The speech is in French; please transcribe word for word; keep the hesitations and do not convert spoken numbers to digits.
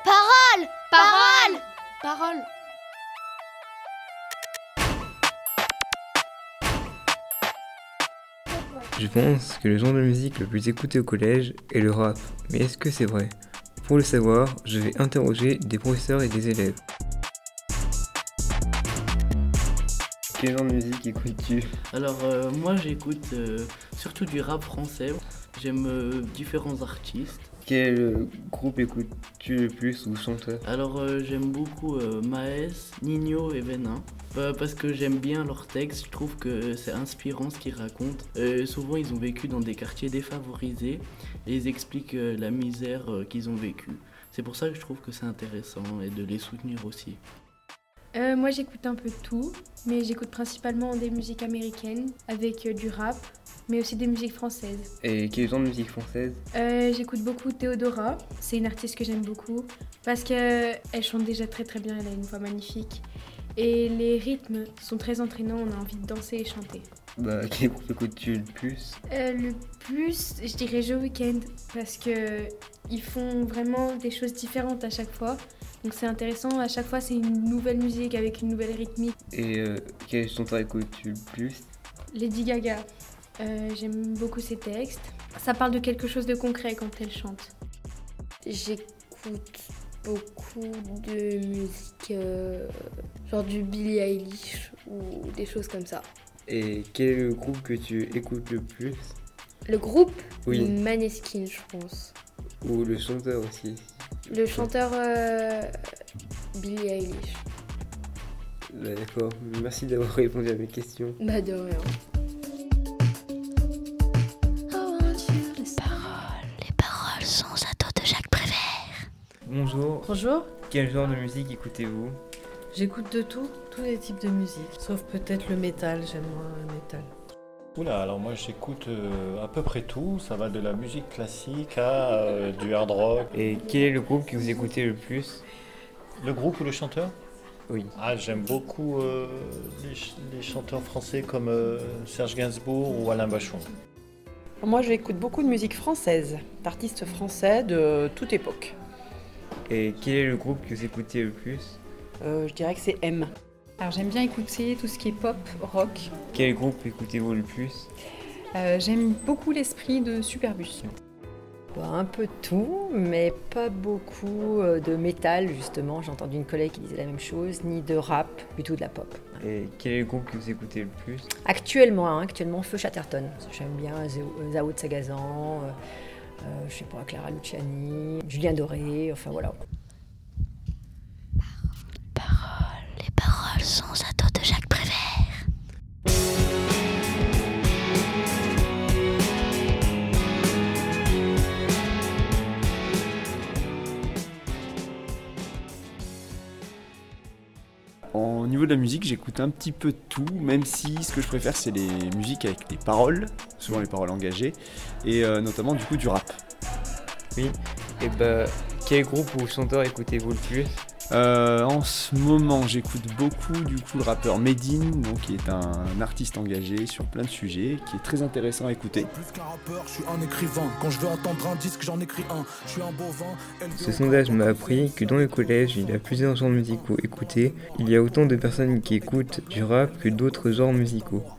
Parole, parole, parole. Je pense que le genre de musique le plus écouté au collège est le rap. Mais est-ce que c'est vrai ? Pour le savoir, je vais interroger des professeurs et des élèves. Quel genre de musique écoutes-tu ? Alors euh, moi j'écoute euh, surtout du rap français. J'aime euh, différents artistes. Quel euh, groupe écoutes-tu le plus ou chanteur ? Alors euh, j'aime beaucoup euh, Maes, Nino et Venin. Bah, parce que j'aime bien leurs textes, je trouve que c'est inspirant ce qu'ils racontent. Euh, souvent ils ont vécu dans des quartiers défavorisés et ils expliquent euh, la misère euh, qu'ils ont vécue. C'est pour ça que je trouve que c'est intéressant et de les soutenir aussi. Euh, moi j'écoute un peu de tout, mais j'écoute principalement des musiques américaines avec euh, du rap, mais aussi des musiques françaises. Et quel genre de musique française ? Euh, j'écoute beaucoup Théodora, c'est une artiste que j'aime beaucoup, parce qu'elle chante déjà très très bien, elle a une voix magnifique. Et les rythmes sont très entraînants, on a envie de danser et chanter. Bah, quel groupe écoutes-tu le plus ? Euh, le plus, je dirais Joe Weeknd, parce qu'ils font vraiment des choses différentes à chaque fois. Donc c'est intéressant, à chaque fois c'est une nouvelle musique avec une nouvelle rythmique. Et euh, quel chanteur écoutes-tu le plus ? Lady Gaga, euh, j'aime beaucoup ses textes. Ça parle de quelque chose de concret quand elle chante. J'écoute beaucoup de musique, euh, genre du Billie Eilish ou des choses comme ça. Et quel est le groupe que tu écoutes le plus ? Le groupe, Oui. Maneskin, je pense. Ou le chanteur aussi ? Le chanteur euh, Billie Eilish. Bah, d'accord, merci d'avoir répondu à mes questions. Bah de rien. Les paroles sans ado de Jacques Prévert. Bonjour, Bonjour, quel genre de musique écoutez-vous ? j'écoute de tout, tous les types de musique, sauf peut-être le métal, j'aime moins le métal. Oula, alors moi j'écoute euh, à peu près tout, ça va de la musique classique à euh, du hard rock. Et quel est le groupe que vous écoutez le plus ? Le groupe ou le chanteur ? Oui. Ah, j'aime beaucoup euh, les, ch- les chanteurs français comme euh, Serge Gainsbourg ou Alain Bachung. Moi, j'écoute beaucoup de musique française, d'artistes français de toute époque. Et quel est le groupe que vous écoutez le plus ? Euh, je dirais que c'est M. Alors j'aime bien écouter tout ce qui est pop, rock. Quel groupe écoutez-vous le plus ? Euh, j'aime beaucoup l'esprit de Superbus. Bah, un peu de tout, mais pas beaucoup euh, de métal, justement. J'ai entendu une collègue qui disait la même chose, ni de rap, plutôt de la pop. Et quel est le groupe que vous écoutez le plus ? Actuellement, hein, actuellement Feu Chatterton. J'aime bien Zao Zao de Sagazan, euh, euh, je sais pas, Clara Luciani, Julien Doré, enfin voilà. Les paroles sans ado de Jacques Prévert. Au niveau de la musique, j'écoute un petit peu de tout, même si ce que je préfère, c'est les musiques avec des paroles, souvent les paroles engagées, et euh, notamment du coup du rap. Oui. Et bah, quel groupe ou chanteur écoutez-vous le plus ? Euh, en ce moment, j'écoute beaucoup du coup le rappeur Medine, donc qui est un artiste engagé sur plein de sujets, qui est très intéressant à écouter. Plus qu'un rappeur, je suis un écrivain. Quand je veux entendre un disque, j'en écris un. Je suis un bovin. Ce sondage m'a appris que dans le collège, il y a plusieurs genres musicaux écoutés. Il y a autant de personnes qui écoutent du rap que d'autres genres musicaux.